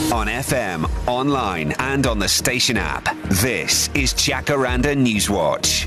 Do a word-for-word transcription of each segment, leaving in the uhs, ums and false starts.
On F M, online and on the station app. This is Jacaranda Newswatch.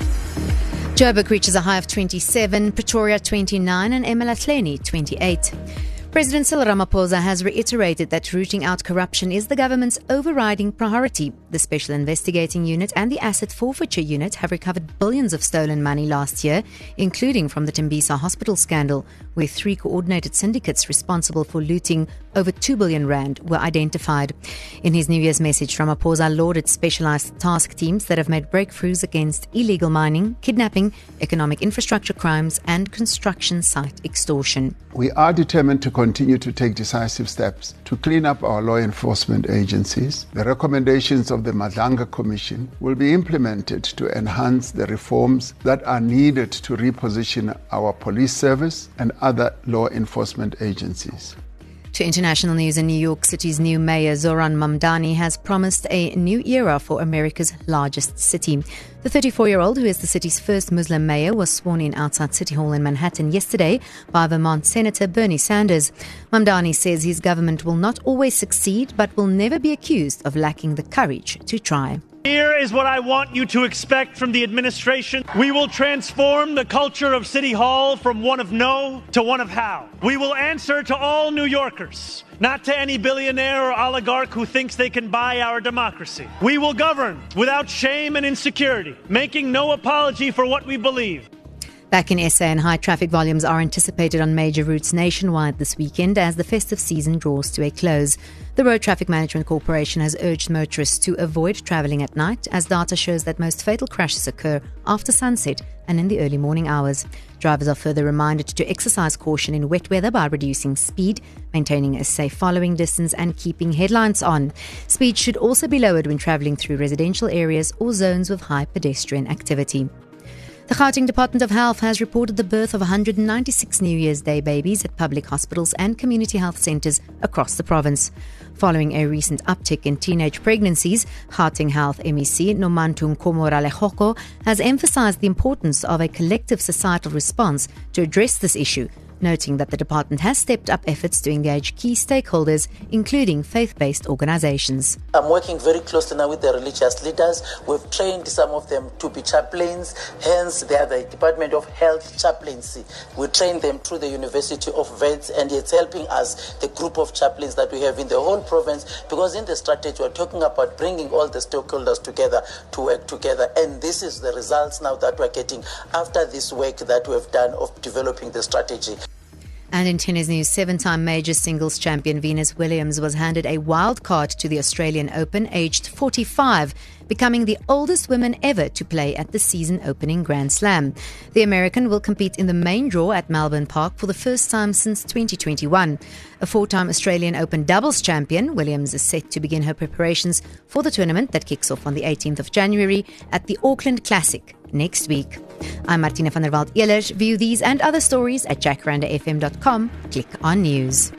Joburg reaches a high of twenty-seven, Pretoria twenty-nine and eMalahleni twenty-eight. President Cyril Ramaphosa has reiterated that rooting out corruption is the government's overriding priority. The Special Investigating Unit and the Asset Forfeiture Unit have recovered billions of stolen money last year, including from the Tembisa Hospital scandal, where three coordinated syndicates responsible for looting over two billion rand were identified. In his New Year's message, Ramaphosa lauded specialized task teams that have made breakthroughs against illegal mining, kidnapping, economic infrastructure crimes and construction site extortion. We are determined to continue to take decisive steps to clean up our law enforcement agencies. The recommendations of the Madlanga Commission will be implemented to enhance the reforms that are needed to reposition our police service and other law enforcement agencies. To international news, in New York City's new mayor, Zoran Mamdani, has promised a new era for America's largest city. The thirty-four-year-old, who is the city's first Muslim mayor, was sworn in outside City Hall in Manhattan yesterday by Vermont Senator Bernie Sanders. Mamdani says his government will not always succeed, but will never be accused of lacking the courage to try. Here is what I want you to expect from the administration. We will transform the culture of City Hall from one of no to one of how. We will answer to all New Yorkers, not to any billionaire or oligarch who thinks they can buy our democracy. We will govern without shame and insecurity, making no apology for what we believe. Back in S A, and high traffic volumes are anticipated on major routes nationwide this weekend as the festive season draws to a close. The Road Traffic Management Corporation has urged motorists to avoid travelling at night, as data shows that most fatal crashes occur after sunset and in the early morning hours. Drivers are further reminded to exercise caution in wet weather by reducing speed, maintaining a safe following distance and keeping headlights on. Speed should also be lowered when travelling through residential areas or zones with high pedestrian activity. The Gauteng Department of Health has reported the birth of one hundred ninety-six New Year's Day babies at public hospitals and community health centres across the province. Following a recent uptick in teenage pregnancies, Gauteng Health M E C Nomantu Nkomoralejoko has emphasised the importance of a collective societal response to address this issue, noting that the department has stepped up efforts to engage key stakeholders, including faith-based organizations. I'm working very closely now with the religious leaders. We've trained some of them to be chaplains, hence they are the Department of Health chaplaincy. We train them through the University of Wits, and it's helping us, the group of chaplains that we have in the whole province, because in the strategy we're talking about bringing all the stakeholders together to work together, and this is the results now that we're getting after this work that we've done of developing the strategy. And in tennis news, seven-time major singles champion Venus Williams was handed a wild card to the Australian Open, aged forty-five, becoming the oldest woman ever to play at the season-opening Grand Slam. The American will compete in the main draw at Melbourne Park for the first time since twenty twenty-one. A four-time Australian Open doubles champion, Williams is set to begin her preparations for the tournament that kicks off on the eighteenth of January at the Auckland Classic next week. I'm Martina van der Walt-Ehlers. View these and other stories at jacaranda f m dot com. Click on News.